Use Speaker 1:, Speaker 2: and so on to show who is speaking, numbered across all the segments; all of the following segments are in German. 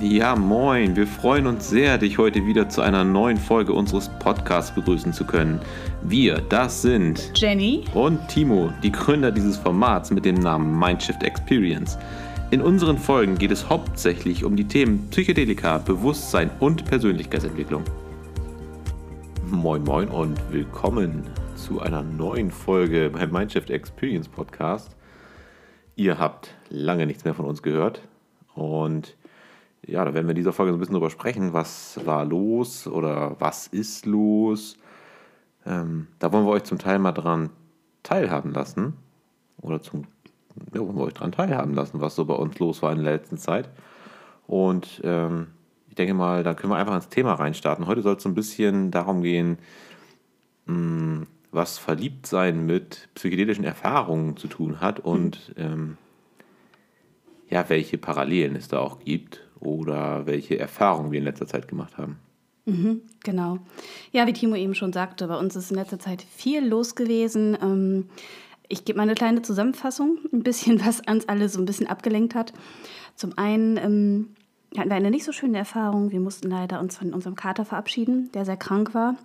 Speaker 1: Ja, moin, wir freuen uns sehr, dich heute wieder zu einer neuen Folge unseres Podcasts begrüßen zu können. Wir, das sind
Speaker 2: Jenny
Speaker 1: und Timo, die Gründer dieses Formats mit dem Namen Mindshift Experience. In unseren Folgen geht es hauptsächlich um die Themen Psychedelika, Bewusstsein und Persönlichkeitsentwicklung. Moin, moin und willkommen zu einer neuen Folge beim Mindshift Experience Podcast. Ihr habt lange nichts mehr von uns gehört und ja, da werden wir in dieser Folge so ein bisschen drüber sprechen, was war los oder was ist los. Da wollen wir euch zum Teil mal dran teilhaben lassen. Wollen wir euch dran teilhaben lassen, was so bei uns los war in der letzten Zeit. Und ich denke mal, da können wir einfach ins Thema reinstarten. Heute soll es so ein bisschen darum gehen, was Verliebtsein mit psychedelischen Erfahrungen zu tun hat und welche Parallelen es da auch gibt oder welche Erfahrungen wir in letzter Zeit gemacht haben.
Speaker 2: Genau. Ja, wie Timo eben schon sagte, bei uns ist in letzter Zeit viel los gewesen. Ich gebe mal eine kleine Zusammenfassung, ein bisschen, was uns alle so ein bisschen abgelenkt hat. Zum einen hatten wir eine nicht so schöne Erfahrung. Wir mussten leider uns von unserem Kater verabschieden, der sehr krank war.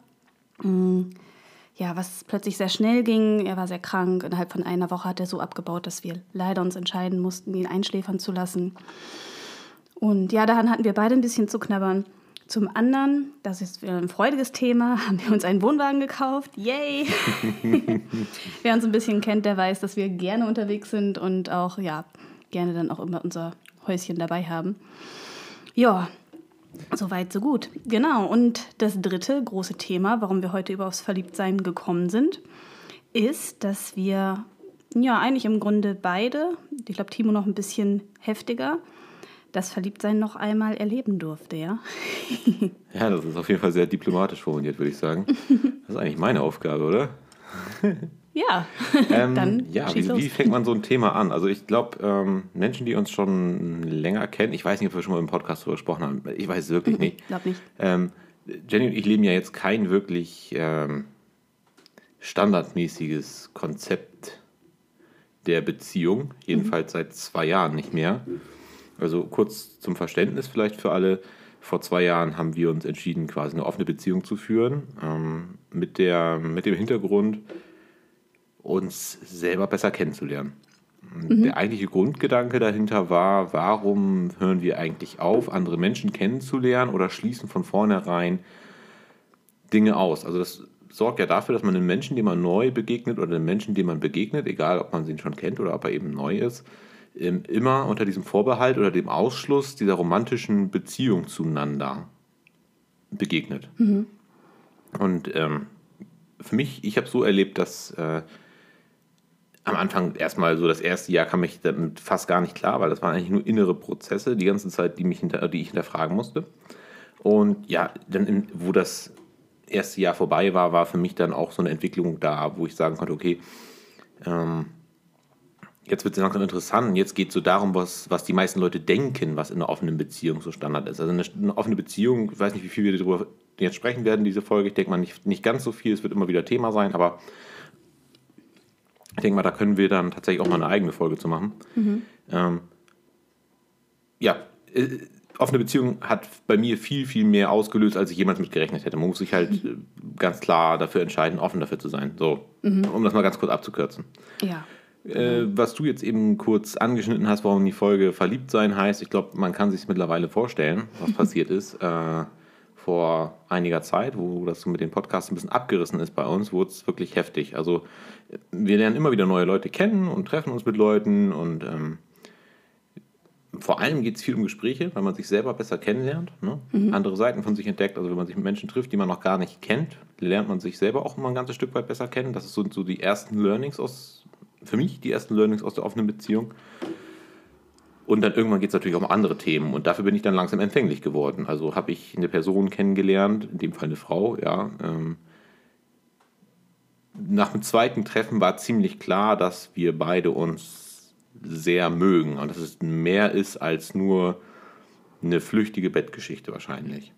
Speaker 2: Was plötzlich sehr schnell ging. Er war sehr krank. Innerhalb von einer Woche hat er so abgebaut, dass wir leider uns entscheiden mussten, ihn einschläfern zu lassen. Und ja, daran hatten wir beide ein bisschen zu knabbern. Zum anderen, das ist wieder ein freudiges Thema, haben wir uns einen Wohnwagen gekauft. Yay! Wer uns ein bisschen kennt, der weiß, dass wir gerne unterwegs sind und auch, gerne dann auch immer unser Häuschen dabei haben. Ja, soweit, so gut. Genau, und das dritte große Thema, warum wir heute über aufs Verliebtsein gekommen sind, ist, dass wir, eigentlich im Grunde beide, ich glaube Timo noch ein bisschen heftiger, das Verliebtsein noch einmal erleben durfte, ja?
Speaker 1: Ja, das ist auf jeden Fall sehr diplomatisch formuliert, würde ich sagen. Das ist eigentlich meine Aufgabe, oder?
Speaker 2: Ja, dann schieß los.
Speaker 1: Wie fängt man so ein Thema an? Also ich glaube, Menschen, die uns schon länger kennen, ich weiß nicht, ob wir schon mal im Podcast darüber gesprochen haben, ich weiß es wirklich nicht.
Speaker 2: Ich glaube nicht.
Speaker 1: Jenny und ich leben ja jetzt kein wirklich standardmäßiges Konzept der Beziehung, jedenfalls seit 2 Jahren nicht mehr. Also kurz zum Verständnis vielleicht für alle. Vor 2 Jahren haben wir uns entschieden, quasi eine offene Beziehung zu führen, mit dem Hintergrund, uns selber besser kennenzulernen. Der eigentliche Grundgedanke dahinter war, warum hören wir eigentlich auf, andere Menschen kennenzulernen oder schließen von vornherein Dinge aus. Also das sorgt ja dafür, dass man einem Menschen, dem man neu begegnet oder einem Menschen, dem man begegnet, egal ob man ihn schon kennt oder ob er eben neu ist, immer unter diesem Vorbehalt oder dem Ausschluss dieser romantischen Beziehung zueinander begegnet. Und für mich, ich habe so erlebt, dass am Anfang erstmal so das erste Jahr kam ich damit fast gar nicht klar, weil das waren eigentlich nur innere Prozesse die ganze Zeit, die ich hinterfragen musste. Und ja, dann, wo das erste Jahr vorbei war, war für mich dann auch so eine Entwicklung da, wo ich sagen konnte, okay, jetzt wird es langsam interessant. Jetzt geht es so darum, was die meisten Leute denken, was in einer offenen Beziehung so Standard ist. Also eine offene Beziehung, ich weiß nicht, wie viel wir darüber jetzt sprechen werden, diese Folge. Ich denke mal nicht ganz so viel, es wird immer wieder Thema sein, aber ich denke mal, da können wir dann tatsächlich auch mal eine eigene Folge zu machen. Offene Beziehung hat bei mir viel, viel mehr ausgelöst, als ich jemals mit gerechnet hätte. Man muss sich halt ganz klar dafür entscheiden, offen dafür zu sein. So, um das mal ganz kurz abzukürzen.
Speaker 2: Ja.
Speaker 1: Was du jetzt eben kurz angeschnitten hast, warum die Folge Verliebtsein heißt, ich glaube, man kann sich mittlerweile vorstellen, was passiert ist. Vor einiger Zeit, wo das so mit den Podcasts ein bisschen abgerissen ist bei uns, wurde es wirklich heftig. Also wir lernen immer wieder neue Leute kennen und treffen uns mit Leuten und vor allem geht es viel um Gespräche, weil man sich selber besser kennenlernt, ne? Andere Seiten von sich entdeckt. Also wenn man sich mit Menschen trifft, die man noch gar nicht kennt, lernt man sich selber auch immer ein ganzes Stück weit besser kennen. Das sind so die ersten Learnings für mich die ersten Learnings aus der offenen Beziehung. Und dann irgendwann geht es natürlich auch um andere Themen. Und dafür bin ich dann langsam empfänglich geworden. Also habe ich eine Person kennengelernt, in dem Fall eine Frau, ja. Nach dem zweiten Treffen war ziemlich klar, dass wir beide uns sehr mögen. Und dass es mehr ist als nur eine flüchtige Bettgeschichte wahrscheinlich.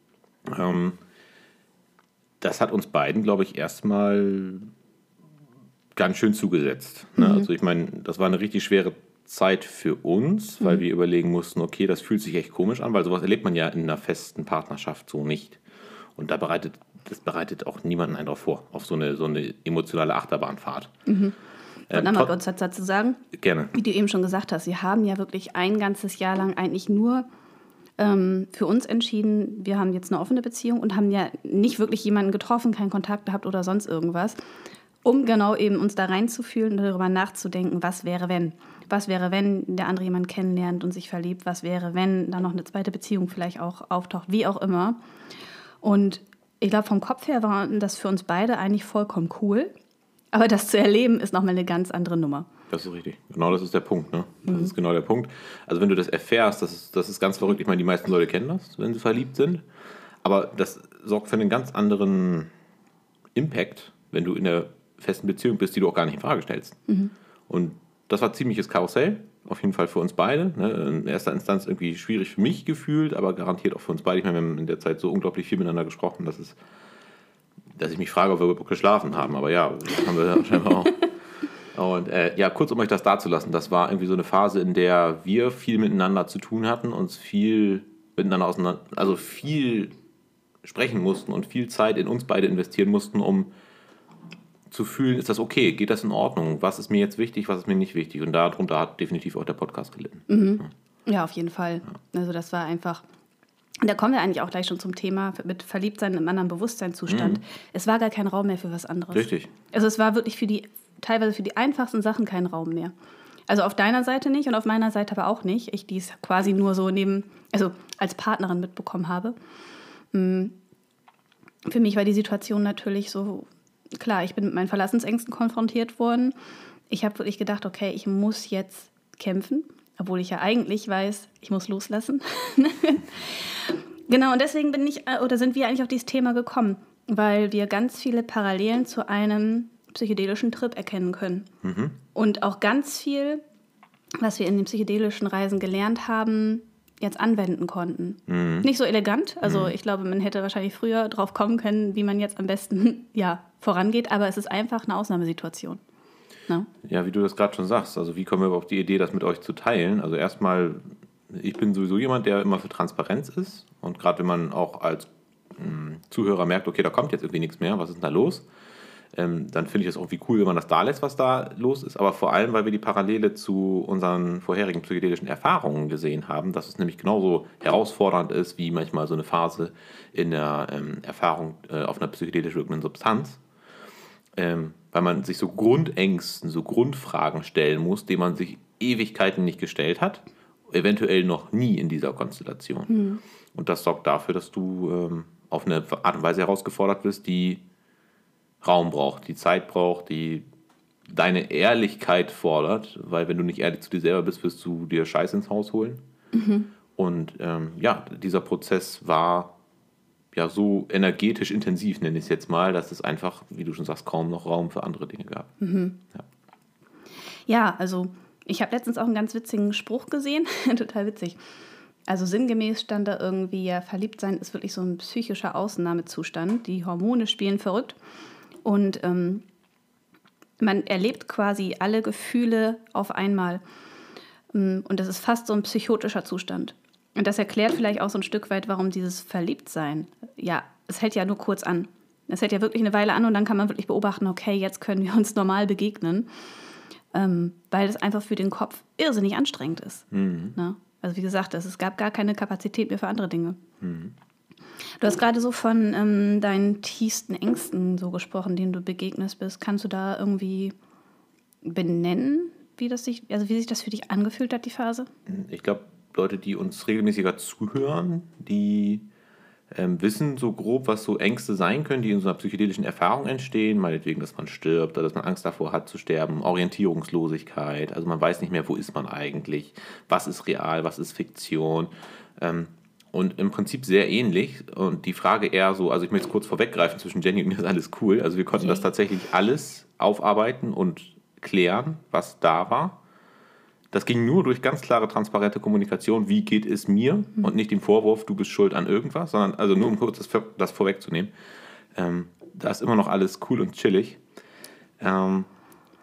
Speaker 1: Das hat uns beiden, glaube ich, erstmal ganz schön zugesetzt. Ne? Also ich meine, das war eine richtig schwere Zeit für uns, weil wir überlegen mussten, okay, das fühlt sich echt komisch an, weil sowas erlebt man ja in einer festen Partnerschaft so nicht. Und das bereitet auch niemanden einen drauf vor, auf so eine emotionale Achterbahnfahrt.
Speaker 2: Und nochmal kurz dazu sagen,
Speaker 1: gerne.
Speaker 2: Wie du eben schon gesagt hast, wir haben ja wirklich ein ganzes Jahr lang eigentlich nur für uns entschieden, wir haben jetzt eine offene Beziehung und haben ja nicht wirklich jemanden getroffen, keinen Kontakt gehabt oder sonst irgendwas, um genau eben uns da reinzufühlen und darüber nachzudenken, was wäre, wenn. Was wäre, wenn der andere jemanden kennenlernt und sich verliebt? Was wäre, wenn da noch eine zweite Beziehung vielleicht auch auftaucht? Wie auch immer. Und ich glaube, vom Kopf her war das für uns beide eigentlich vollkommen cool. Aber das zu erleben, ist nochmal eine ganz andere Nummer.
Speaker 1: Das ist richtig. Genau das ist der Punkt. Ne? Das ist genau der Punkt. Also wenn du das erfährst, das ist ganz verrückt. Ich meine, die meisten Leute kennen das, wenn sie verliebt sind. Aber das sorgt für einen ganz anderen Impact, wenn du in der festen Beziehung bist, die du auch gar nicht in Frage stellst. Und das war ziemliches Karussell, auf jeden Fall für uns beide. Ne? In erster Instanz irgendwie schwierig für mich gefühlt, aber garantiert auch für uns beide. Ich meine, wir haben in der Zeit so unglaublich viel miteinander gesprochen, dass ich mich frage, ob wir überhaupt geschlafen haben. Aber ja, das haben wir scheinbar auch. Und kurz um euch das darzulassen, das war irgendwie so eine Phase, in der wir viel miteinander zu tun hatten, uns viel miteinander viel sprechen mussten und viel Zeit in uns beide investieren mussten, um zu fühlen, ist das okay, geht das in Ordnung, was ist mir jetzt wichtig, was ist mir nicht wichtig. Und darunter hat definitiv auch der Podcast gelitten.
Speaker 2: Ja, auf jeden Fall. Ja. Also das war einfach, da kommen wir eigentlich auch gleich schon zum Thema mit Verliebtsein im anderen Bewusstseinszustand. Es war gar kein Raum mehr für was anderes.
Speaker 1: Richtig.
Speaker 2: Also es war wirklich teilweise für die einfachsten Sachen kein Raum mehr. Also auf deiner Seite nicht und auf meiner Seite aber auch nicht. Ich dies quasi nur so als Partnerin mitbekommen habe. Für mich war die Situation natürlich so, klar, ich bin mit meinen Verlassensängsten konfrontiert worden. Ich habe wirklich gedacht, okay, ich muss jetzt kämpfen, obwohl ich ja eigentlich weiß, ich muss loslassen. Genau, und deswegen sind wir eigentlich auf dieses Thema gekommen, weil wir ganz viele Parallelen zu einem psychedelischen Trip erkennen können. Und auch ganz viel, was wir in den psychedelischen Reisen gelernt haben, jetzt anwenden konnten. Nicht so elegant, also ich glaube, man hätte wahrscheinlich früher drauf kommen können, wie man jetzt am besten vorangeht, aber es ist einfach eine Ausnahmesituation. No?
Speaker 1: Ja, wie du das gerade schon sagst, also wie kommen wir auf die Idee, das mit euch zu teilen? Also erstmal, ich bin sowieso jemand, der immer für Transparenz ist und gerade wenn man auch als Zuhörer merkt, okay, da kommt jetzt irgendwie nichts mehr, was ist denn da los? Dann finde ich es irgendwie cool, wenn man das da lässt, was da los ist. Aber vor allem, weil wir die Parallele zu unseren vorherigen psychedelischen Erfahrungen gesehen haben, dass es nämlich genauso herausfordernd ist, wie manchmal so eine Phase in der Erfahrung auf einer psychedelisch wirkenden Substanz. Weil man sich so Grundängsten, so Grundfragen stellen muss, die man sich Ewigkeiten nicht gestellt hat, eventuell noch nie in dieser Konstellation. Und das sorgt dafür, dass du auf eine Art und Weise herausgefordert wirst, die Raum braucht, die Zeit braucht, die deine Ehrlichkeit fordert, weil wenn du nicht ehrlich zu dir selber bist, wirst du dir Scheiß ins Haus holen. Und dieser Prozess war ja so energetisch intensiv, nenne ich es jetzt mal, dass es einfach, wie du schon sagst, kaum noch Raum für andere Dinge gab.
Speaker 2: Ja, also ich habe letztens auch einen ganz witzigen Spruch gesehen, total witzig. Also sinngemäß stand da irgendwie, ja, Verliebtsein ist wirklich so ein psychischer Ausnahmezustand. Die Hormone spielen verrückt. Und man erlebt quasi alle Gefühle auf einmal. Und das ist fast so ein psychotischer Zustand. Und das erklärt vielleicht auch so ein Stück weit, warum dieses Verliebtsein, es hält ja nur kurz an. Es hält ja wirklich eine Weile an und dann kann man wirklich beobachten, okay, jetzt können wir uns normal begegnen. Weil es einfach für den Kopf irrsinnig anstrengend ist. Ne? Also wie gesagt, es gab gar keine Kapazität mehr für andere Dinge. Du hast gerade so von deinen tiefsten Ängsten so gesprochen, denen du begegnet bist. Kannst du da irgendwie benennen, wie sich das für dich angefühlt hat, die Phase?
Speaker 1: Ich glaube, Leute, die uns regelmäßiger zuhören, die wissen so grob, was so Ängste sein können, die in so einer psychedelischen Erfahrung entstehen. Meinetwegen, dass man stirbt oder dass man Angst davor hat zu sterben. Orientierungslosigkeit, also man weiß nicht mehr, wo ist man eigentlich, was ist real, was ist Fiktion. Und im Prinzip sehr ähnlich. Und die Frage eher so, also ich möchte es kurz vorweggreifen, zwischen Jenny und mir ist alles cool. Also wir konnten das tatsächlich alles aufarbeiten und klären, was da war. Das ging nur durch ganz klare, transparente Kommunikation, wie geht es mir und nicht den Vorwurf, du bist schuld an irgendwas, sondern also nur um kurz das vorwegzunehmen. Da ist immer noch alles cool und chillig. Jetzt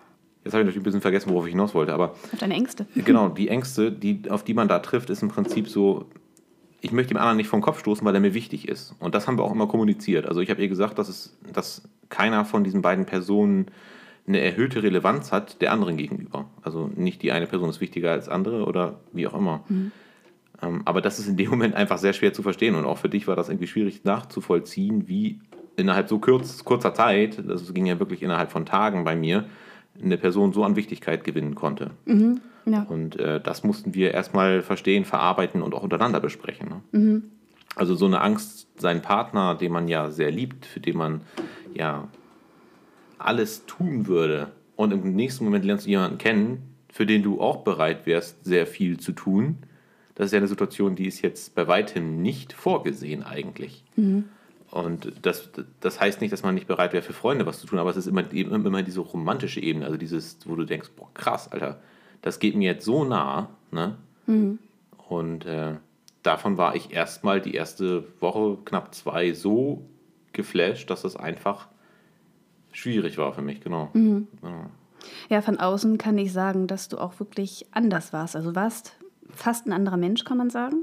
Speaker 1: Jetzt habe ich natürlich ein bisschen vergessen, worauf ich hinaus wollte, aber...
Speaker 2: Auf deine Ängste.
Speaker 1: Genau, die Ängste, auf die man da trifft, ist im Prinzip so, ich möchte dem anderen nicht vom Kopf stoßen, weil er mir wichtig ist. Und das haben wir auch immer kommuniziert. Also ich habe ihr gesagt, dass keiner von diesen beiden Personen eine erhöhte Relevanz hat der anderen gegenüber. Also nicht die eine Person ist wichtiger als andere oder wie auch immer. Aber das ist in dem Moment einfach sehr schwer zu verstehen. Und auch für dich war das irgendwie schwierig nachzuvollziehen, wie innerhalb so kurzer Zeit, das ging ja wirklich innerhalb von Tagen bei mir, eine Person so an Wichtigkeit gewinnen konnte.
Speaker 2: Ja.
Speaker 1: Und das mussten wir erstmal verstehen, verarbeiten und auch untereinander besprechen. Ne? Also so eine Angst, seinen Partner, den man ja sehr liebt, für den man ja alles tun würde, und im nächsten Moment lernst du jemanden kennen, für den du auch bereit wärst, sehr viel zu tun. Das ist ja eine Situation, die ist jetzt bei weitem nicht vorgesehen eigentlich. Und das heißt nicht, dass man nicht bereit wäre, für Freunde was zu tun, aber es ist immer diese romantische Ebene, also dieses, wo du denkst, boah, krass, Alter, das geht mir jetzt so nah. Ne? Und davon war ich erstmal die erste Woche, knapp 2, so geflasht, dass das einfach schwierig war für mich, genau.
Speaker 2: Ja, von außen kann ich sagen, dass du auch wirklich anders warst. Also warst fast ein anderer Mensch, kann man sagen.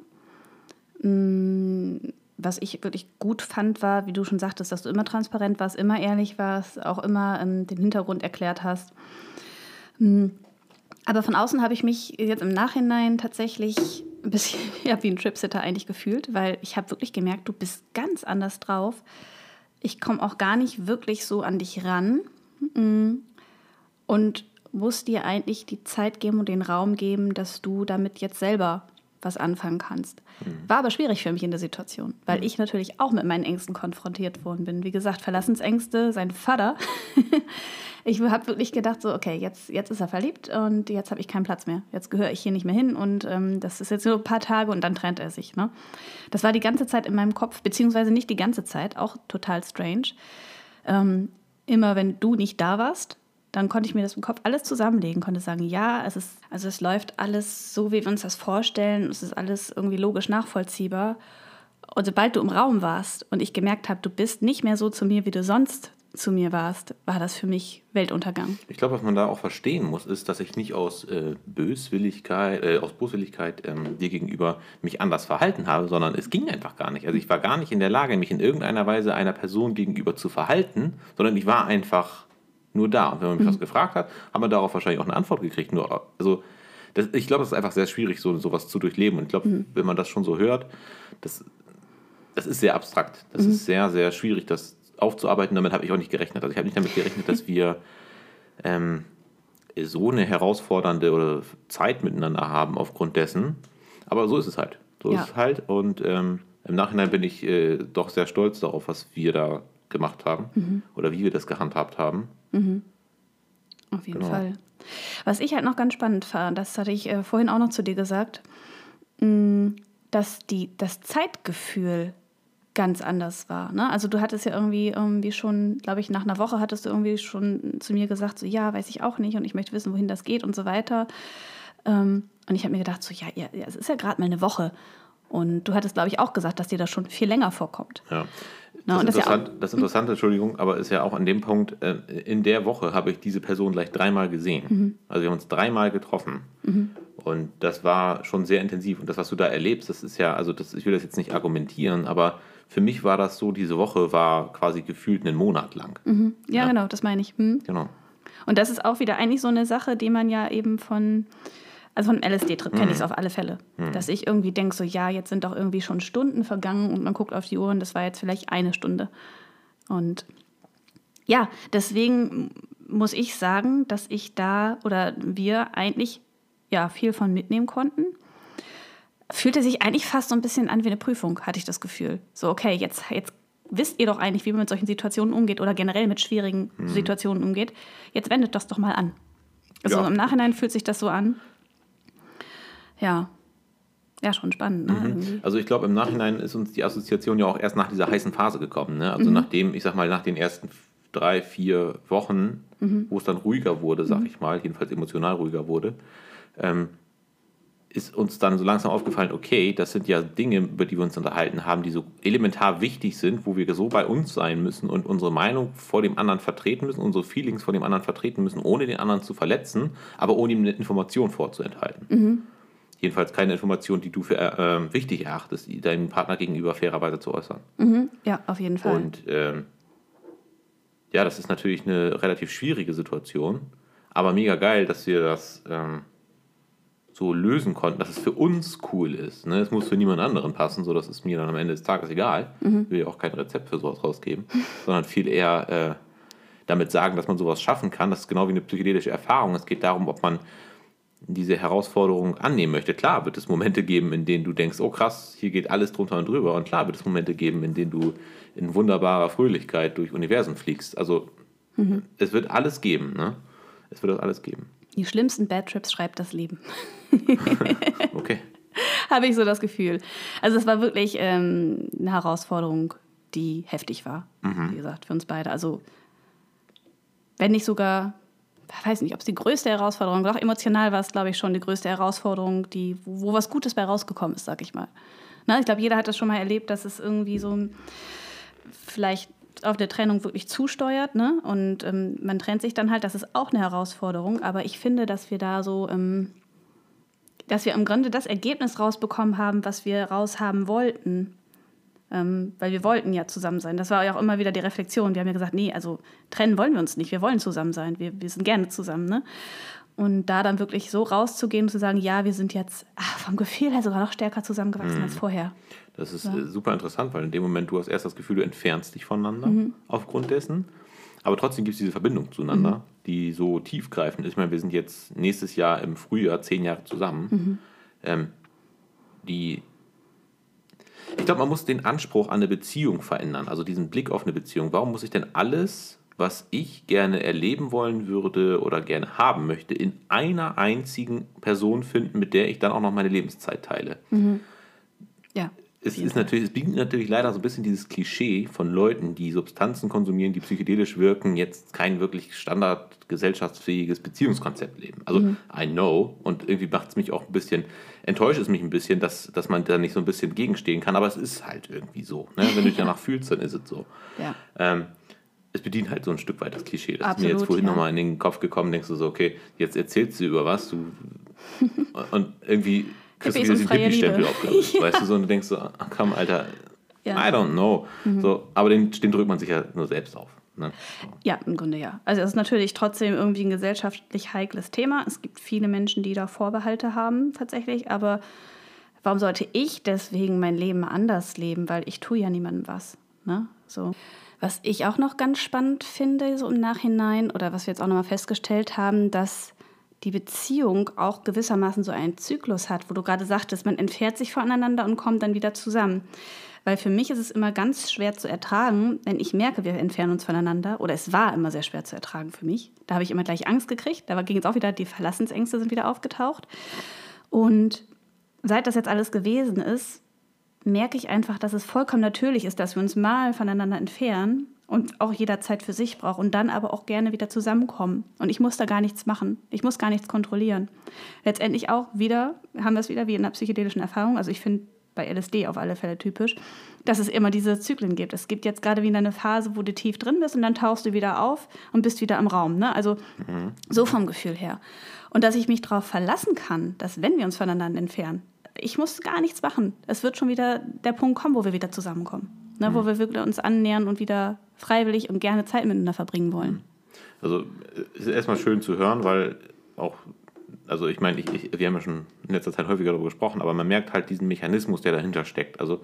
Speaker 2: Was ich wirklich gut fand, war, wie du schon sagtest, dass du immer transparent warst, immer ehrlich warst, auch immer den Hintergrund erklärt hast. Aber von außen habe ich mich jetzt im Nachhinein tatsächlich ein bisschen wie ein Tripsitter eigentlich gefühlt, weil ich habe wirklich gemerkt, du bist ganz anders drauf. Ich komme auch gar nicht wirklich so an dich ran und muss dir eigentlich die Zeit geben und den Raum geben, dass du damit jetzt selber was anfangen kannst. War aber schwierig für mich in der Situation, weil ich natürlich auch mit meinen Ängsten konfrontiert worden bin. Wie gesagt, Verlassensängste, sein Vater. Ich habe wirklich gedacht, so, okay, jetzt ist er verliebt und jetzt habe ich keinen Platz mehr. Jetzt gehöre ich hier nicht mehr hin und das ist jetzt nur ein paar Tage und dann trennt er sich. Ne? Das war die ganze Zeit in meinem Kopf, beziehungsweise nicht die ganze Zeit, auch total strange. Immer wenn du nicht da warst, dann konnte ich mir das im Kopf alles zusammenlegen, konnte sagen, ja, es läuft alles so, wie wir uns das vorstellen, es ist alles irgendwie logisch nachvollziehbar. Und sobald du im Raum warst und ich gemerkt habe, du bist nicht mehr so zu mir, wie du sonst zu mir warst, war das für mich Weltuntergang.
Speaker 1: Ich glaube, was man da auch verstehen muss, ist, dass ich nicht aus Boswilligkeit dir gegenüber mich anders verhalten habe, sondern es ging einfach gar nicht. Also ich war gar nicht in der Lage, mich in irgendeiner Weise einer Person gegenüber zu verhalten, sondern ich war einfach nur da. Und wenn man mich was gefragt hat, haben wir darauf wahrscheinlich auch eine Antwort gekriegt. Ich glaube, es ist einfach sehr schwierig, sowas zu durchleben. Und ich glaube, wenn man das schon so hört, das ist sehr abstrakt. Das ist sehr, sehr schwierig, das aufzuarbeiten. Damit habe ich auch nicht gerechnet. Also ich habe nicht damit gerechnet, dass wir so eine herausfordernde Zeit miteinander haben aufgrund dessen. Aber so ist es halt. Und im Nachhinein bin ich doch sehr stolz darauf, was wir da gemacht haben oder wie wir das gehandhabt haben.
Speaker 2: Auf jeden Fall. Was ich halt noch ganz spannend fand, das hatte ich vorhin auch noch zu dir gesagt, dass das Zeitgefühl ganz anders war. Ne? Also du hattest ja irgendwie schon, glaube ich, nach einer Woche hattest du irgendwie schon zu mir gesagt, so ja, weiß ich auch nicht und ich möchte wissen, wohin das geht und so weiter. Und ich habe mir gedacht, so ja, es ist ja gerade mal eine Woche. Und du hattest, glaube ich, auch gesagt, dass dir das schon viel länger vorkommt.
Speaker 1: Ja. Das Interessante, Entschuldigung, aber ist ja auch an dem Punkt, in der Woche habe ich diese Person gleich 3-mal gesehen. Also wir haben uns 3-mal getroffen. Und das war schon sehr intensiv. Und das, was du da erlebst, das ist ja, also ich will das jetzt nicht argumentieren, aber für mich war das so, diese Woche war quasi gefühlt einen Monat lang.
Speaker 2: Ja, genau, das meine ich.
Speaker 1: Genau.
Speaker 2: Und das ist auch wieder eigentlich so eine Sache, die man ja eben von LSD-Trip kenne ich es auf alle Fälle. Dass ich irgendwie denke, so ja, jetzt sind doch irgendwie schon Stunden vergangen und man guckt auf die Uhr und das war jetzt vielleicht 1 Stunde. Und ja, deswegen muss ich sagen, dass ich da oder wir eigentlich ja viel von mitnehmen konnten. Fühlte sich eigentlich fast so ein bisschen an wie eine Prüfung, hatte ich das Gefühl. So, okay, jetzt wisst ihr doch eigentlich, wie man mit solchen Situationen umgeht oder generell mit schwierigen Situationen umgeht. Jetzt wendet das doch mal an. Also im Nachhinein fühlt sich das so an. Ja, schon spannend. Ne?
Speaker 1: Also ich glaube, im Nachhinein ist uns die Assoziation ja auch erst nach dieser heißen Phase gekommen. Ne? Also nachdem, ich sag mal, nach den ersten 3-4 Wochen, wo es dann ruhiger wurde, sag ich mal, jedenfalls emotional ruhiger wurde, ist uns dann so langsam aufgefallen, okay, das sind ja Dinge, über die wir uns unterhalten haben, die so elementar wichtig sind, wo wir so bei uns sein müssen und unsere Meinung vor dem anderen vertreten müssen, unsere Feelings vor dem anderen vertreten müssen, ohne den anderen zu verletzen, aber ohne ihm eine Information vorzuenthalten. Jedenfalls keine Information, die du für wichtig erachtest, deinem Partner gegenüber fairerweise zu äußern.
Speaker 2: Ja, auf jeden Fall.
Speaker 1: Und ja, das ist natürlich eine relativ schwierige Situation, aber mega geil, dass wir das so lösen konnten, dass es für uns cool ist. Ne? Es muss für niemand anderen passen, so das ist mir dann am Ende des Tages egal. Ich will ja auch kein Rezept für sowas rausgeben, sondern viel eher damit sagen, dass man sowas schaffen kann. Das ist genau wie eine psychedelische Erfahrung. Es geht darum, ob man diese Herausforderung annehmen möchte. Klar wird es Momente geben, in denen du denkst, oh krass, hier geht alles drunter und drüber. Und klar wird es Momente geben, in denen du in wunderbarer Fröhlichkeit durch Universen fliegst. Also es wird alles geben. Ne? Es wird das alles geben.
Speaker 2: Die schlimmsten Bad-Trips schreibt das Leben.
Speaker 1: Okay.
Speaker 2: Habe ich so das Gefühl. Also es war wirklich eine Herausforderung, die heftig war, wie gesagt, für uns beide. Also wenn nicht sogar, ich weiß nicht, ob es die größte Herausforderung war, doch emotional war es, glaube ich, schon die größte Herausforderung, wo was Gutes bei rausgekommen ist, sag ich mal. Na, ich glaube, jeder hat das schon mal erlebt, dass es irgendwie so vielleicht auf der Trennung wirklich zusteuert, ne? Und man trennt sich dann halt, das ist auch eine Herausforderung, aber ich finde, dass wir da so, dass wir im Grunde das Ergebnis rausbekommen haben, was wir raushaben wollten, weil wir wollten ja zusammen sein. Das war ja auch immer wieder die Reflexion. Wir haben ja gesagt, nee, also trennen wollen wir uns nicht, wir wollen zusammen sein, wir sind gerne zusammen, ne? Und da dann wirklich so rauszugehen und zu sagen, ja, wir sind jetzt vom Gefühl her sogar noch stärker zusammengewachsen als vorher.
Speaker 1: Das ist super interessant, weil in dem Moment du hast erst das Gefühl, du entfernst dich voneinander aufgrund dessen. Aber trotzdem gibt es diese Verbindung zueinander, die so tiefgreifend ist. Ich meine, wir sind jetzt nächstes Jahr im Frühjahr 10 Jahre zusammen. Ich glaube, man muss den Anspruch an eine Beziehung verändern, also diesen Blick auf eine Beziehung. Warum muss ich denn alles, was ich gerne erleben wollen würde oder gerne haben möchte, in einer einzigen Person finden, mit der ich dann auch noch meine Lebenszeit teile?
Speaker 2: Ja.
Speaker 1: Es bietet natürlich leider so ein bisschen dieses Klischee von Leuten, die Substanzen konsumieren, die psychedelisch wirken, jetzt kein wirklich standardgesellschaftsfähiges Beziehungskonzept leben. Also I know, und irgendwie macht es mich auch ein bisschen, enttäuscht es mich ein bisschen, dass man da nicht so ein bisschen gegenstehen kann, aber es ist halt irgendwie so. Ne? Wenn du dich danach fühlst, dann ist es so.
Speaker 2: Ja.
Speaker 1: Es bedient halt so ein Stück weit das Klischee. Das
Speaker 2: Absolut,
Speaker 1: ist mir jetzt vorhin nochmal in den Kopf gekommen, denkst du so, okay, jetzt erzählst du über was, und irgendwie kriegst du wieder den Hippie-Stempel aufgelöst, weißt du, so, und du denkst so, ach komm, Alter, I don't know. So, aber den drückt man sich ja nur selbst auf. Ne?
Speaker 2: Ja, im Grunde ja. Also es ist natürlich trotzdem irgendwie ein gesellschaftlich heikles Thema. Es gibt viele Menschen, die da Vorbehalte haben tatsächlich, aber warum sollte ich deswegen mein Leben anders leben? Weil ich tue ja niemandem was. Ne? So. Was ich auch noch ganz spannend finde, so im Nachhinein, oder was wir jetzt auch nochmal festgestellt haben, dass die Beziehung auch gewissermaßen so einen Zyklus hat, wo du gerade sagtest, man entfernt sich voneinander und kommt dann wieder zusammen. Weil für mich ist es immer ganz schwer zu ertragen, wenn ich merke, wir entfernen uns voneinander, oder es war immer sehr schwer zu ertragen für mich. Da habe ich immer gleich Angst gekriegt, da ging jetzt auch wieder, die Verlassensängste sind wieder aufgetaucht. Und seit das jetzt alles gewesen ist, merke ich einfach, dass es vollkommen natürlich ist, dass wir uns mal voneinander entfernen und auch jederzeit für sich braucht und dann aber auch gerne wieder zusammenkommen. Und ich muss da gar nichts machen. Ich muss gar nichts kontrollieren. Letztendlich auch wieder, haben wir es wieder wie in einer psychedelischen Erfahrung, also ich finde bei LSD auf alle Fälle typisch, dass es immer diese Zyklen gibt. Es gibt jetzt gerade wieder eine Phase, wo du tief drin bist und dann tauchst du wieder auf und bist wieder im Raum. Ne? Also so vom Gefühl her. Und dass ich mich darauf verlassen kann, dass wenn wir uns voneinander entfernen, ich muss gar nichts machen. Es wird schon wieder der Punkt kommen, wo wir wieder zusammenkommen. Ne? Wo wir wirklich uns annähern und wieder freiwillig und gerne Zeit miteinander verbringen wollen.
Speaker 1: Also es ist erstmal schön zu hören, weil auch, also ich meine, wir haben ja schon in letzter Zeit häufiger darüber gesprochen, aber man merkt halt diesen Mechanismus, der dahinter steckt. Also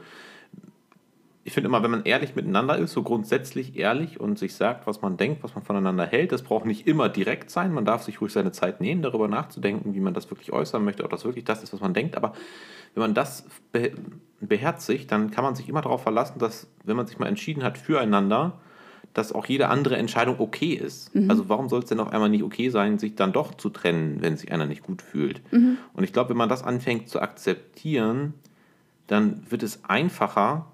Speaker 1: ich finde immer, wenn man ehrlich miteinander ist, so grundsätzlich ehrlich und sich sagt, was man denkt, was man voneinander hält, das braucht nicht immer direkt sein. Man darf sich ruhig seine Zeit nehmen, darüber nachzudenken, wie man das wirklich äußern möchte, ob das wirklich das ist, was man denkt. Aber wenn man das beherzigt, dann kann man sich immer darauf verlassen, dass, wenn man sich mal entschieden hat füreinander, dass auch jede andere Entscheidung okay ist. Also warum soll es denn auf einmal nicht okay sein, sich dann doch zu trennen, wenn sich einer nicht gut fühlt? Und ich glaube, wenn man das anfängt zu akzeptieren, dann wird es einfacher,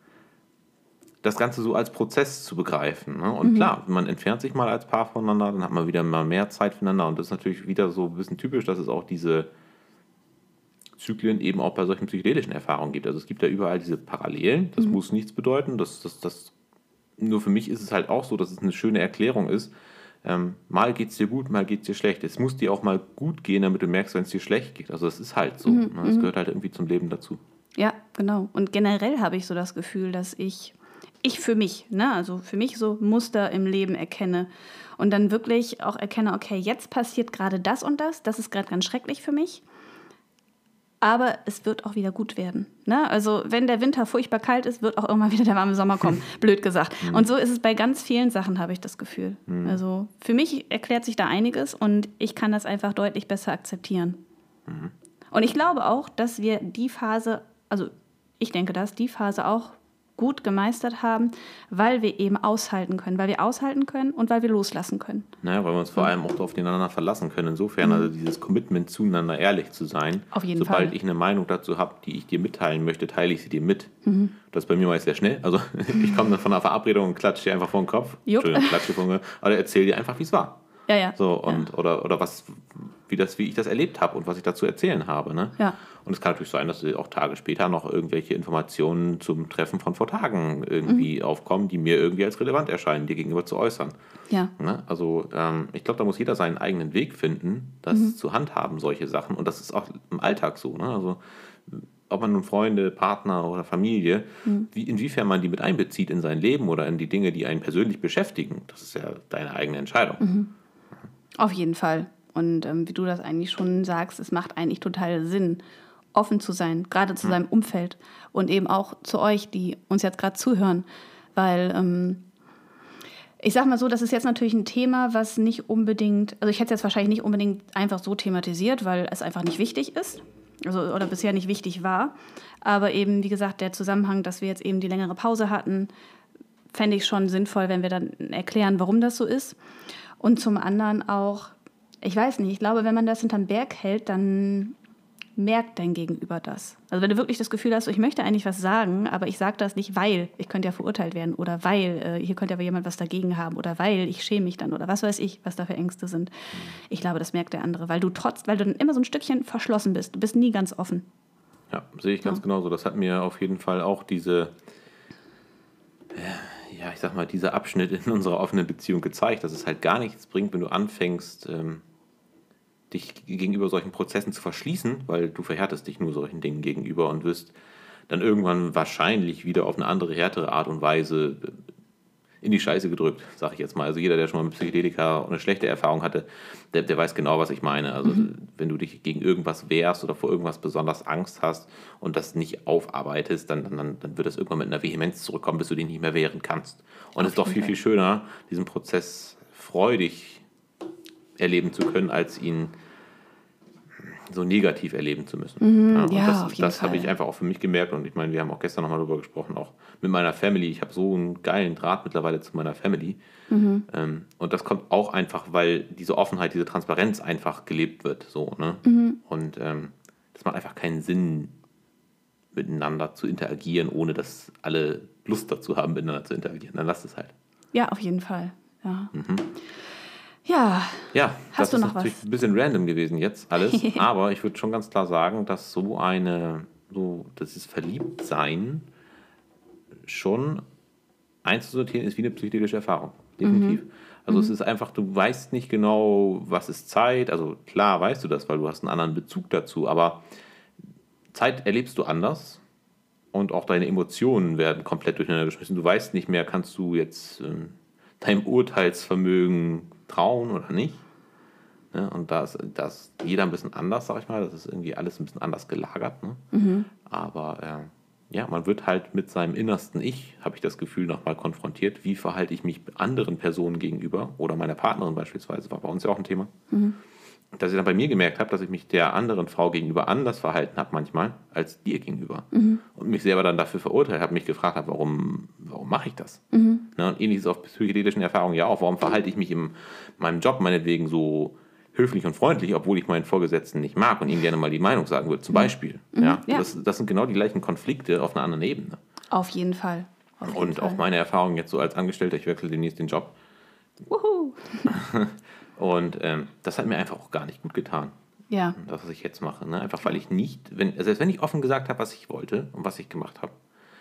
Speaker 1: das Ganze so als Prozess zu begreifen. Ne? Und klar, man entfernt sich mal als Paar voneinander, dann hat man wieder mal mehr Zeit füreinander und das ist natürlich wieder so ein bisschen typisch, dass es auch diese Zyklen eben auch bei solchen psychedelischen Erfahrungen gibt. Also es gibt ja überall diese Parallelen, das muss nichts bedeuten. Nur für mich ist es halt auch so, dass es eine schöne Erklärung ist. Mal geht es dir gut, mal geht es dir schlecht. Es muss dir auch mal gut gehen, damit du merkst, wenn es dir schlecht geht. Also das ist halt so. Ne? Das gehört halt irgendwie zum Leben dazu.
Speaker 2: Ja, genau. Und generell habe ich so das Gefühl, dass ich für mich, ne, also für mich so Muster im Leben erkenne und dann wirklich auch erkenne, okay, jetzt passiert gerade das und das ist gerade ganz schrecklich für mich, aber es wird auch wieder gut werden. Ne? Also wenn der Winter furchtbar kalt ist, wird auch irgendwann wieder der warme Sommer kommen, blöd gesagt. Und so ist es bei ganz vielen Sachen, habe ich das Gefühl. Also für mich erklärt sich da einiges und ich kann das einfach deutlich besser akzeptieren. Und ich glaube auch, dass wir die Phase, also ich denke, dass die Phase auch gut gemeistert haben, weil wir eben aushalten können. Weil wir aushalten können und weil wir loslassen können.
Speaker 1: Naja, weil wir uns vor allem auch aufeinander verlassen können. Insofern, also dieses Commitment zueinander ehrlich zu sein.
Speaker 2: Auf jeden
Speaker 1: Sobald
Speaker 2: Fall.
Speaker 1: ich eine Meinung dazu habe, die ich dir mitteilen möchte, teile ich sie dir mit. Das ist bei mir meist sehr schnell. Also ich komme dann von einer Verabredung und klatsche dir einfach vor den Kopf. Entschuldigung, klatsche vor den Kopf. Oder erzähle dir einfach, wie es war.
Speaker 2: Ja.
Speaker 1: So, und, oder was, wie ich das erlebt habe und was ich dazu erzählen habe. Ne?
Speaker 2: Ja.
Speaker 1: Und es kann natürlich sein, dass auch Tage später noch irgendwelche Informationen zum Treffen von vor Tagen irgendwie aufkommen, die mir irgendwie als relevant erscheinen, dir gegenüber zu äußern.
Speaker 2: Ja.
Speaker 1: Ne? Also ich glaube, da muss jeder seinen eigenen Weg finden, das zu handhaben, solche Sachen. Und das ist auch im Alltag so. Ne? Also ob man nun Freunde, Partner oder Familie, inwiefern man die mit einbezieht in sein Leben oder in die Dinge, die einen persönlich beschäftigen, das ist ja deine eigene Entscheidung.
Speaker 2: Auf jeden Fall. Und wie du das eigentlich schon sagst, es macht eigentlich total Sinn, offen zu sein, gerade zu seinem Umfeld und eben auch zu euch, die uns jetzt gerade zuhören. Weil ich sag mal so, das ist jetzt natürlich ein Thema, was nicht unbedingt, also ich hätte es jetzt wahrscheinlich nicht unbedingt einfach so thematisiert, weil es einfach nicht wichtig ist, also oder bisher nicht wichtig war. Aber eben, wie gesagt, der Zusammenhang, dass wir jetzt eben die längere Pause hatten, fände ich schon sinnvoll, wenn wir dann erklären, warum das so ist. Und zum anderen auch, ich weiß nicht, ich glaube, wenn man das hinterm Berg hält, dann merkt dein Gegenüber das. Also wenn du wirklich das Gefühl hast, ich möchte eigentlich was sagen, aber ich sage das nicht, weil ich könnte ja verurteilt werden oder weil hier könnte aber jemand was dagegen haben oder weil ich schäme mich dann oder was weiß ich, was da für Ängste sind. Ich glaube, das merkt der andere, weil du dann immer so ein Stückchen verschlossen bist. Du bist nie ganz offen.
Speaker 1: Ja, sehe ich ganz genauso. Das hat mir auf jeden Fall auch diese dieser Abschnitt in unserer offenen Beziehung gezeigt, dass es halt gar nichts bringt, wenn du anfängst, dich gegenüber solchen Prozessen zu verschließen, weil du verhärtest dich nur solchen Dingen gegenüber und wirst dann irgendwann wahrscheinlich wieder auf eine andere, härtere Art und Weise in die Scheiße gedrückt, sage ich jetzt mal. Also jeder, der schon mal mit Psychedelika eine schlechte Erfahrung hatte, der weiß genau, was ich meine. Also wenn du dich gegen irgendwas wehrst oder vor irgendwas besonders Angst hast und das nicht aufarbeitest, dann wird das irgendwann mit einer Vehemenz zurückkommen, bis du dich nicht mehr wehren kannst. Und es ist doch viel, viel schöner, diesen Prozess freudig erleben zu können, als ihn so negativ erleben zu müssen.
Speaker 2: Auf jeden
Speaker 1: das
Speaker 2: Fall.
Speaker 1: habe ich einfach auch für mich gemerkt und ich meine, wir haben auch gestern nochmal darüber gesprochen, auch mit meiner Family. Ich habe so einen geilen Draht mittlerweile zu meiner Family und das kommt auch einfach, weil diese Offenheit, diese Transparenz einfach gelebt wird. So, ne? Und das macht einfach keinen Sinn, miteinander zu interagieren, ohne dass alle Lust dazu haben, miteinander zu interagieren. Dann lasst es halt.
Speaker 2: Ja, auf jeden Fall. Ja.
Speaker 1: Ja,
Speaker 2: Hast
Speaker 1: das
Speaker 2: du
Speaker 1: ist
Speaker 2: noch
Speaker 1: natürlich
Speaker 2: was?
Speaker 1: ein bisschen random gewesen jetzt alles, aber ich würde schon ganz klar sagen, dass das Verliebtsein schon einzusortieren ist wie eine psychedelische Erfahrung. Definitiv. Also es ist einfach, du weißt nicht genau, was ist Zeit. Also klar weißt du das, weil du hast einen anderen Bezug dazu, aber Zeit erlebst du anders und auch deine Emotionen werden komplett durcheinander geschmissen. Du weißt nicht mehr, kannst du jetzt deinem Urteilsvermögen trauen oder nicht. Ne? Und da ist jeder ein bisschen anders, sag ich mal. Das ist irgendwie alles ein bisschen anders gelagert. Ne? Aber man wird halt mit seinem innersten Ich, habe ich das Gefühl, nochmal konfrontiert. Wie verhalte ich mich anderen Personen gegenüber oder meiner Partnerin beispielsweise, war bei uns ja auch ein Thema. Dass ich dann bei mir gemerkt habe, dass ich mich der anderen Frau gegenüber anders verhalten habe manchmal als dir gegenüber. Und mich selber dann dafür verurteilt habe, mich gefragt habe, warum mache ich das? Ne? Und ähnliches auf psychedelischen Erfahrungen ja auch. Warum verhalte ich mich in meinem Job meinetwegen so höflich und freundlich, obwohl ich meinen Vorgesetzten nicht mag und ihm gerne mal die Meinung sagen würde, zum Beispiel. Ja? Das sind genau die gleichen Konflikte auf einer anderen Ebene.
Speaker 2: Auf jeden Fall.
Speaker 1: Und auch meine Erfahrung jetzt so als Angestellter, ich wechsle demnächst den Job.
Speaker 2: Wuhu.
Speaker 1: Und das hat mir einfach auch gar nicht gut getan.
Speaker 2: Ja.
Speaker 1: Das, was ich jetzt mache. Ne? Einfach weil ich nicht, selbst wenn ich offen gesagt habe, was ich wollte und was ich gemacht habe,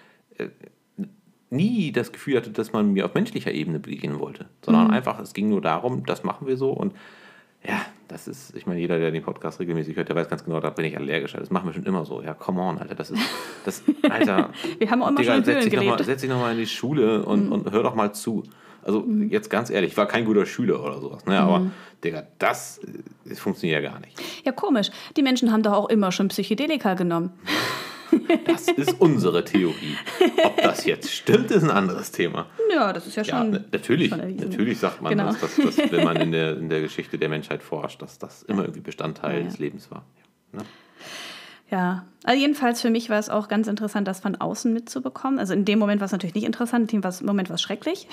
Speaker 1: nie das Gefühl hatte, dass man mir auf menschlicher Ebene begegnen wollte. Sondern einfach, es ging nur darum, das machen wir so. Und ja, das ist, ich meine, jeder, der den Podcast regelmäßig hört, der weiß ganz genau, da bin ich allergisch. Das machen wir schon immer so. Ja, come on, Alter. Alter.
Speaker 2: Wir haben auch immer schon in Höhlen gelebt.
Speaker 1: Setz dich nochmal in die Schule und hör doch mal zu. Also jetzt ganz ehrlich, ich war kein guter Schüler oder sowas. Ne? Aber, Digga, das funktioniert ja gar nicht.
Speaker 2: Ja, komisch. Die Menschen haben doch auch immer schon Psychedelika genommen.
Speaker 1: Das ist unsere Theorie. Ob das jetzt stimmt, ist ein anderes Thema.
Speaker 2: Ja, das ist ja schon.
Speaker 1: Ja, natürlich sagt man,
Speaker 2: genau.
Speaker 1: dass wenn man in der Geschichte der Menschheit forscht, dass das immer irgendwie Bestandteil des Lebens war. Ja, ne?
Speaker 2: Ja, also jedenfalls für mich war es auch ganz interessant, das von außen mitzubekommen. Also in dem Moment war es natürlich nicht interessant, in dem Moment war es schrecklich.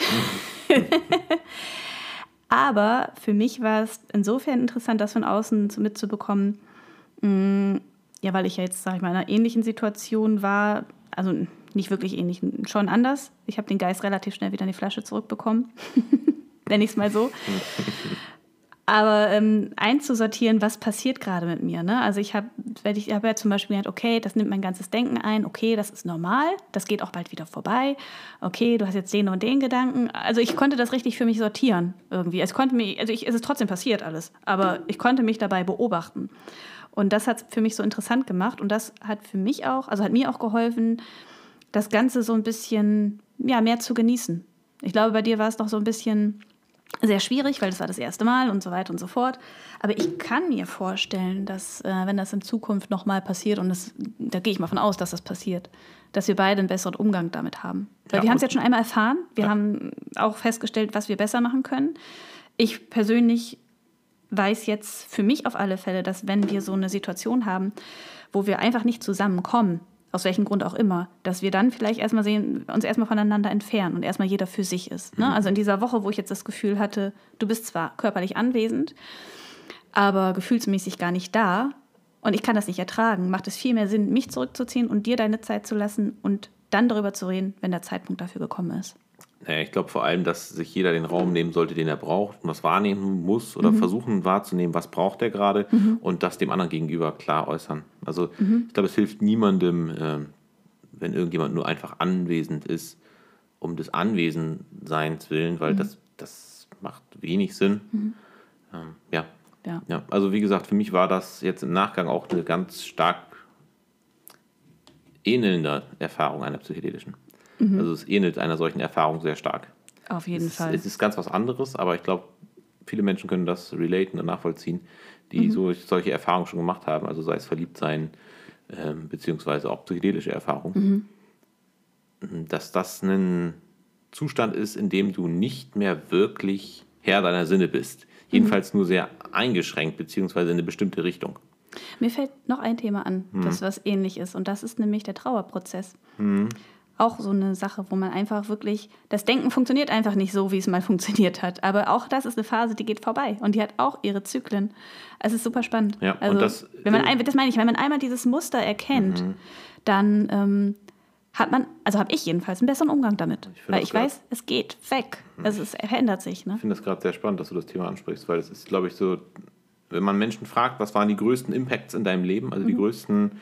Speaker 2: Aber für mich war es insofern interessant, das von außen mitzubekommen, ja, weil ich ja jetzt, sag ich mal, in einer ähnlichen Situation war, also nicht wirklich ähnlich, schon anders. Ich habe den Geist relativ schnell wieder in die Flasche zurückbekommen, nenne ich es mal so. Aber einzusortieren, was passiert gerade mit mir. Ne? Also ich habe ja zum Beispiel gedacht, okay, das nimmt mein ganzes Denken ein, okay, das ist normal, das geht auch bald wieder vorbei, okay, du hast jetzt den und den Gedanken. Also ich konnte das richtig für mich sortieren irgendwie. Es ist trotzdem passiert alles, aber ich konnte mich dabei beobachten. Und das hat es für mich so interessant gemacht und das hat für mich auch, also hat mir auch geholfen, das Ganze so ein bisschen mehr zu genießen. Ich glaube, bei dir war es noch so ein bisschen sehr schwierig, weil das war das erste Mal und so weiter und so fort. Aber ich kann mir vorstellen, dass, wenn das in Zukunft nochmal passiert, und da gehe ich mal von aus, dass das passiert, dass wir beide einen besseren Umgang damit haben. Weil wir haben es jetzt schon einmal erfahren. Wir haben auch festgestellt, was wir besser machen können. Ich persönlich weiß jetzt für mich auf alle Fälle, dass wenn wir so eine Situation haben, wo wir einfach nicht zusammenkommen, aus welchem Grund auch immer, dass wir dann vielleicht uns erstmal voneinander entfernen und erstmal jeder für sich ist. Ne? Also in dieser Woche, wo ich jetzt das Gefühl hatte, du bist zwar körperlich anwesend, aber gefühlsmäßig gar nicht da und ich kann das nicht ertragen, macht es viel mehr Sinn, mich zurückzuziehen und dir deine Zeit zu lassen und dann darüber zu reden, wenn der Zeitpunkt dafür gekommen ist.
Speaker 1: Naja, ich glaube vor allem, dass sich jeder den Raum nehmen sollte, den er braucht und was wahrnehmen muss oder versuchen wahrzunehmen, was braucht er gerade und das dem anderen gegenüber klar äußern. Also ich glaube, es hilft niemandem, wenn irgendjemand nur einfach anwesend ist, um des Anwesenseins willen, weil das macht wenig Sinn. Ja, also wie gesagt, für mich war das jetzt im Nachgang auch eine ganz stark ähnelnde Erfahrung einer psychedelischen. Also es ähnelt einer solchen Erfahrung sehr stark.
Speaker 2: Auf jeden Fall.
Speaker 1: Es ist ganz was anderes, aber ich glaube, viele Menschen können das relaten und nachvollziehen, die solche Erfahrungen schon gemacht haben, also sei es Verliebtsein, beziehungsweise auch psychedelische Erfahrungen. Dass das ein Zustand ist, in dem du nicht mehr wirklich Herr deiner Sinne bist. Jedenfalls nur sehr eingeschränkt, beziehungsweise in eine bestimmte Richtung.
Speaker 2: Mir fällt noch ein Thema an, das was ähnlich ist, und das ist nämlich der Trauerprozess. Auch so eine Sache, wo man einfach wirklich, das Denken funktioniert einfach nicht so, wie es mal funktioniert hat. Aber auch das ist eine Phase, die geht vorbei und die hat auch ihre Zyklen. Es ist super spannend.
Speaker 1: Ja,
Speaker 2: also,
Speaker 1: und das
Speaker 2: meine ich, wenn man einmal dieses Muster erkennt, dann habe ich jedenfalls einen besseren Umgang damit. Weil ich weiß, es geht weg. Also es verändert sich. Ne?
Speaker 1: Ich finde das gerade sehr spannend, dass du das Thema ansprichst, weil es ist, glaube ich, so, wenn man Menschen fragt, was waren die größten Impacts in deinem Leben, also die größten,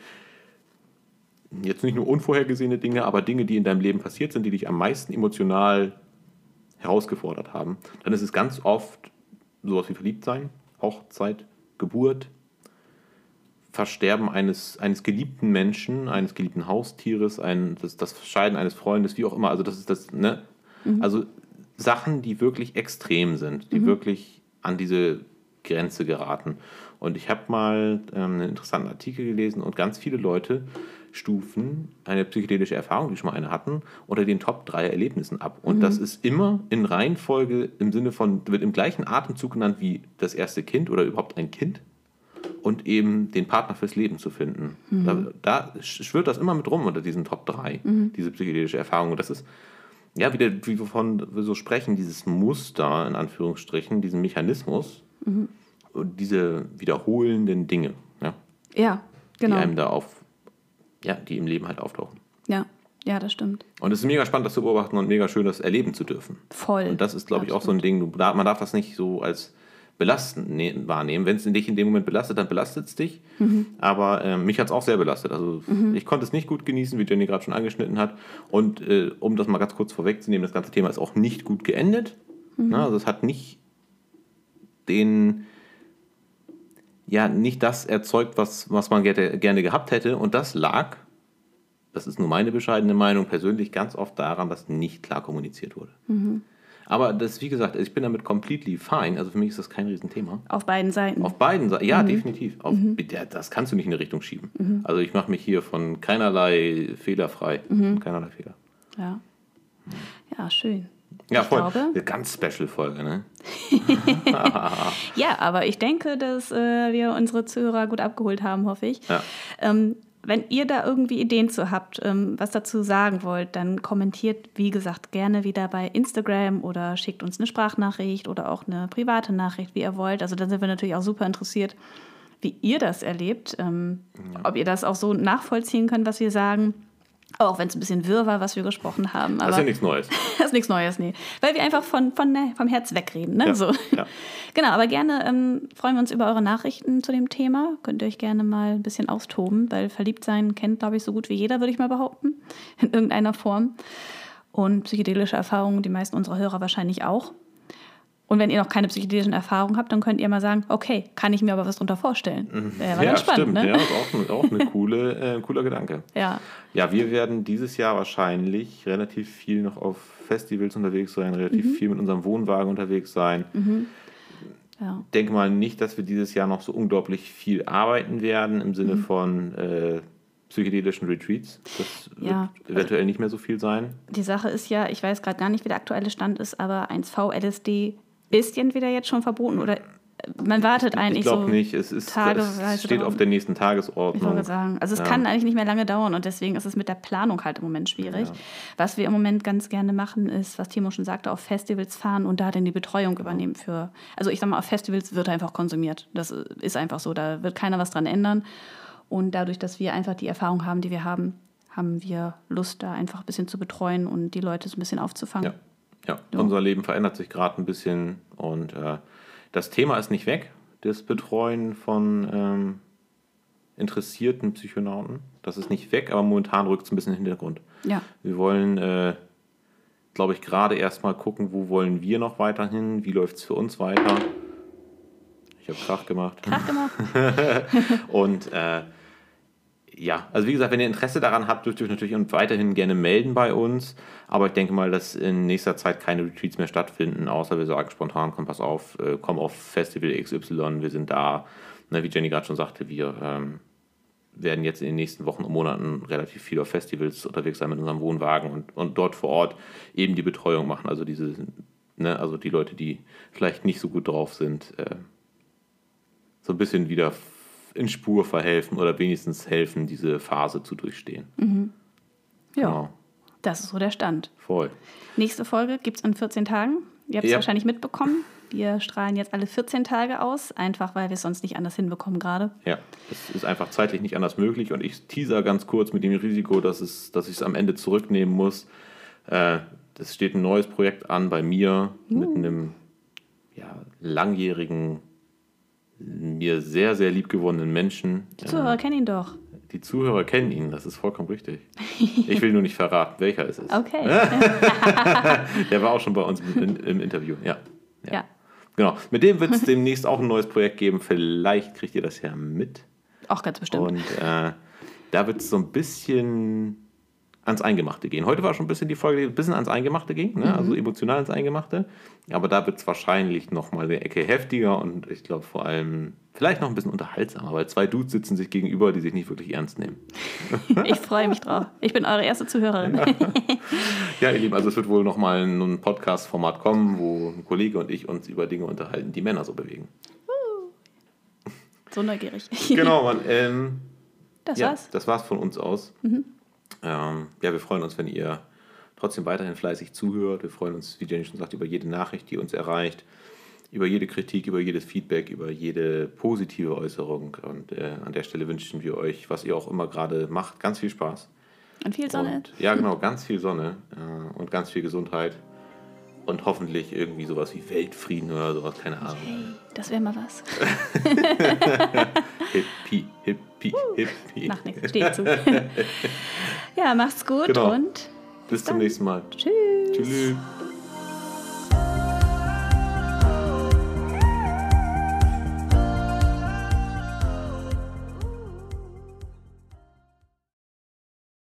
Speaker 1: jetzt nicht nur unvorhergesehene Dinge, aber Dinge, die in deinem Leben passiert sind, die dich am meisten emotional herausgefordert haben, dann ist es ganz oft sowas wie Verliebtsein, Hochzeit, Geburt, Versterben eines geliebten Menschen, eines geliebten Haustieres, das Scheiden eines Freundes, wie auch immer. Also das ist das, ne? Also Sachen, die wirklich extrem sind, die wirklich an diese Grenze geraten. Und ich habe mal einen interessanten Artikel gelesen und ganz viele Leute stufen eine psychedelische Erfahrung, die schon mal eine hatten, unter den Top 3 Erlebnissen ab. Und das ist immer in Reihenfolge im Sinne von, wird im gleichen Atemzug genannt wie das erste Kind oder überhaupt ein Kind und eben den Partner fürs Leben zu finden. Da schwirrt das immer mit rum unter diesen Top 3, diese psychedelische Erfahrung. Und das ist, ja, wieder, wie wir so sprechen, dieses Muster, in Anführungsstrichen, diesen Mechanismus, und diese wiederholenden Dinge,
Speaker 2: Ja, genau.
Speaker 1: die einem die im Leben halt auftauchen.
Speaker 2: Ja, das stimmt.
Speaker 1: Und es ist mega spannend, das zu beobachten und mega schön, das erleben zu dürfen.
Speaker 2: Voll.
Speaker 1: Und das ist, glaube ich, auch so ein Ding, man darf das nicht so als belastend wahrnehmen. Wenn es dich in dem Moment belastet, dann belastet es dich. Aber mich hat es auch sehr belastet. Also ich konnte es nicht gut genießen, wie Jenny gerade schon angeschnitten hat. Und um das mal ganz kurz vorwegzunehmen, das ganze Thema ist auch nicht gut geendet. Also es hat nicht nicht das erzeugt, was man gerne gehabt hätte. Und das lag, das ist nur meine bescheidene Meinung, persönlich ganz oft daran, dass nicht klar kommuniziert wurde. Aber das, wie gesagt, ich bin damit completely fine. Also für mich ist das kein Riesenthema.
Speaker 2: Auf beiden Seiten.
Speaker 1: Auf beiden Seiten, ja, definitiv. Das kannst du nicht in eine Richtung schieben. Also ich mache mich hier von keinerlei Fehler frei. Keinerlei Fehler.
Speaker 2: Ja. Ja, schön.
Speaker 1: Ja, voll. Eine ganz Special-Folge, ne?
Speaker 2: Ja, aber ich denke, dass wir unsere Zuhörer gut abgeholt haben, hoffe ich.
Speaker 1: Ja.
Speaker 2: Wenn ihr da irgendwie Ideen zu habt, was dazu sagen wollt, dann kommentiert, wie gesagt, gerne wieder bei Instagram oder schickt uns eine Sprachnachricht oder auch eine private Nachricht, wie ihr wollt. Also dann sind wir natürlich auch super interessiert, wie ihr das erlebt. Ob ihr das auch so nachvollziehen könnt, was wir sagen. Auch wenn es ein bisschen wirr war, was wir gesprochen haben. Aber
Speaker 1: das ist ja nichts Neues.
Speaker 2: Das ist nichts Neues, nee. Weil wir einfach vom Herz wegreden, ne?
Speaker 1: Ja,
Speaker 2: so.
Speaker 1: ja.
Speaker 2: Genau, aber gerne freuen wir uns über eure Nachrichten zu dem Thema. Könnt ihr euch gerne mal ein bisschen austoben, weil verliebt sein kennt, glaube ich, so gut wie jeder, würde ich mal behaupten. In irgendeiner Form. Und psychedelische Erfahrungen, die meisten unserer Hörer wahrscheinlich auch. Und wenn ihr noch keine psychedelischen Erfahrungen habt, dann könnt ihr mal sagen, okay, kann ich mir aber was drunter vorstellen. War ganz spannend,
Speaker 1: stimmt.
Speaker 2: ne?
Speaker 1: Ja, ist auch eine cooler Gedanke.
Speaker 2: Ja.
Speaker 1: Ja, wir werden dieses Jahr wahrscheinlich relativ viel noch auf Festivals unterwegs sein, relativ viel mit unserem Wohnwagen unterwegs sein.
Speaker 2: Ja.
Speaker 1: Ich denke mal nicht, dass wir dieses Jahr noch so unglaublich viel arbeiten werden im Sinne von psychedelischen Retreats. Das wird eventuell nicht mehr so viel sein.
Speaker 2: Die Sache ist ja, ich weiß gerade gar nicht, wie der aktuelle Stand ist, aber 1V-LSD ist entweder jetzt schon verboten oder man wartet eigentlich so.
Speaker 1: Ich glaube nicht, es steht auf der nächsten Tagesordnung.
Speaker 2: Ich wollte sagen, also es kann eigentlich nicht mehr lange dauern und deswegen ist es mit der Planung halt im Moment schwierig. Ja. Was wir im Moment ganz gerne machen, ist, was Timo schon sagte, auf Festivals fahren und da dann die Betreuung übernehmen für, also ich sag mal, auf Festivals wird einfach konsumiert. Das ist einfach so, da wird keiner was dran ändern. Und dadurch, dass wir einfach die Erfahrung haben, die wir haben, haben wir Lust, da einfach ein bisschen zu betreuen und die Leute so ein bisschen aufzufangen.
Speaker 1: Ja. Unser Leben verändert sich gerade ein bisschen und das Thema ist nicht weg, das Betreuen von interessierten Psychonauten. Das ist nicht weg, aber momentan rückt es ein bisschen in den Hintergrund. Ja. Wir wollen, glaube ich, gerade erstmal gucken, wo wollen wir noch weiterhin, wie läuft es für uns weiter. Ich habe Krach gemacht. Und also wie gesagt, wenn ihr Interesse daran habt, dürft ihr euch natürlich weiterhin gerne melden bei uns. Aber ich denke mal, dass in nächster Zeit keine Retreats mehr stattfinden, außer wir sagen spontan, komm, pass auf, komm auf Festival XY, wir sind da. Wie Jenny gerade schon sagte, wir werden jetzt in den nächsten Wochen und Monaten relativ viel auf Festivals unterwegs sein mit unserem Wohnwagen und dort vor Ort eben die Betreuung machen. Also also die Leute, die vielleicht nicht so gut drauf sind, so ein bisschen wieder in Spur verhelfen oder wenigstens helfen, diese Phase zu durchstehen.
Speaker 2: Ja, genau. Das ist so der Stand.
Speaker 1: Voll.
Speaker 2: Nächste Folge gibt es in 14 Tagen. Ihr habt es wahrscheinlich mitbekommen. Wir strahlen jetzt alle 14 Tage aus, einfach weil wir es sonst nicht anders hinbekommen gerade. Ja,
Speaker 1: es ist einfach zeitlich nicht anders möglich und ich teaser ganz kurz mit dem Risiko, dass ich es am Ende zurücknehmen muss. Es steht ein neues Projekt an bei mir mit einem langjährigen, mir sehr, sehr liebgewonnenen Menschen.
Speaker 2: Die Zuhörer kennen ihn doch.
Speaker 1: Die Zuhörer kennen ihn, das ist vollkommen richtig. Ich will nur nicht verraten, welcher es ist.
Speaker 2: Okay.
Speaker 1: Der war auch schon bei uns im Interview, ja. Genau, mit dem wird es demnächst auch ein neues Projekt geben. Vielleicht kriegt ihr das ja mit.
Speaker 2: Auch ganz bestimmt.
Speaker 1: Und da wird es so ein bisschen ans Eingemachte gehen. Heute war schon ein bisschen die Folge, die ein bisschen ans Eingemachte ging, ne? Also emotional ans Eingemachte. Aber da wird es wahrscheinlich noch mal eine Ecke heftiger und ich glaube vor allem vielleicht noch ein bisschen unterhaltsamer, weil zwei Dudes sitzen sich gegenüber, die sich nicht wirklich ernst nehmen.
Speaker 2: Ich freue mich drauf. Ich bin eure erste Zuhörerin.
Speaker 1: Ja, ihr Lieben, also es wird wohl noch mal ein Podcast-Format kommen, wo ein Kollege und ich uns über Dinge unterhalten, die Männer so bewegen.
Speaker 2: So neugierig.
Speaker 1: Genau, Mann.
Speaker 2: Das war's.
Speaker 1: Das war's von uns aus. Wir freuen uns, wenn ihr trotzdem weiterhin fleißig zuhört. Wir freuen uns, wie Jenny schon sagt, über jede Nachricht, die uns erreicht, über jede Kritik, über jedes Feedback, über jede positive Äußerung. Und an der Stelle wünschen wir euch, was ihr auch immer gerade macht, ganz viel Spaß.
Speaker 2: Und viel Sonne.
Speaker 1: Und, ja, genau, ganz viel Sonne und ganz viel Gesundheit. Und hoffentlich irgendwie sowas wie Weltfrieden oder sowas, keine Ahnung.
Speaker 2: Hey, das wäre mal was.
Speaker 1: Hippie, hippie, hippie.
Speaker 2: Macht nichts, steht zu. Ja, mach's gut
Speaker 1: Genau.
Speaker 2: und
Speaker 1: bis zum nächsten Mal.
Speaker 2: tschüss.
Speaker 1: Tschüss.